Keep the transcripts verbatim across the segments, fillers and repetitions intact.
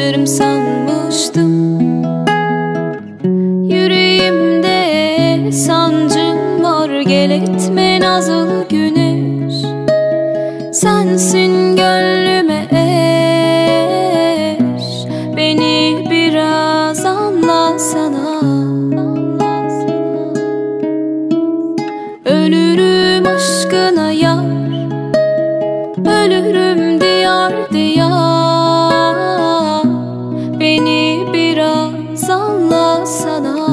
alışırım sanmıştım. Yüreğimde sancım var, gel etme nazlı güneş. Sensin gönlüme eş, beni biraz anlasana. Ölürüm aşkına yar, ölürüm diyar diyar, beni biraz anlasana.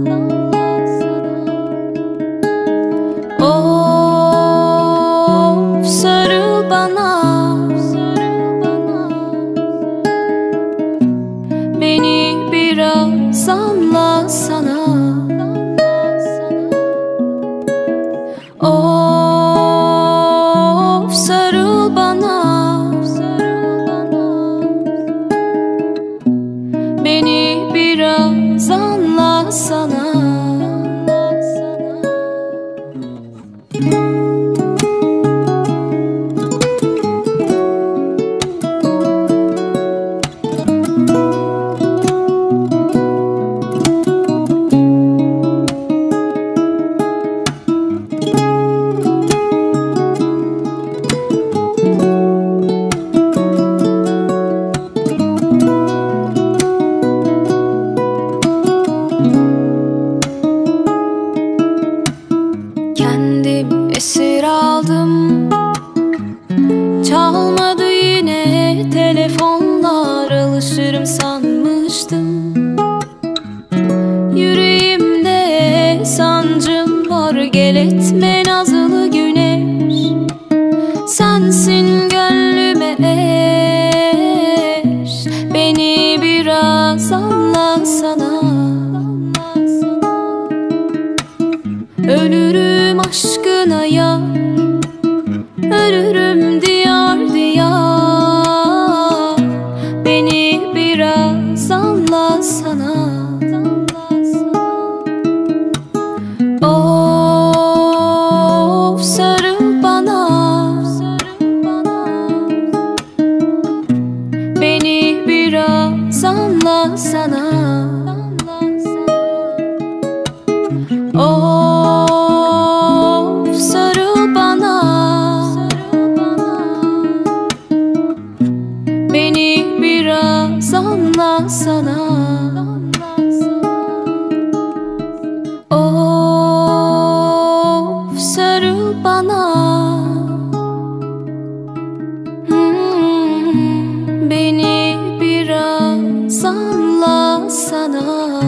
Of sarıl bana, beni biraz anlasana. Of sarıl bana, beni biraz anlasana. Kendim esir aldım, çalmadı yine telefonlar, alışırım sanmıştım. Yüreğimde sancım var, gel etme nazlı güneş. Sensin gönlüme eş, beni biraz anlasana. Ölürüm aşkına yar, ölürüm diyar diyar, beni biraz anlasana. Of sarıl bana, beni biraz anlasana. Of sarıl bana, beni biraz anlasana. Of sarıl bana, hmm, beni biraz anlasana.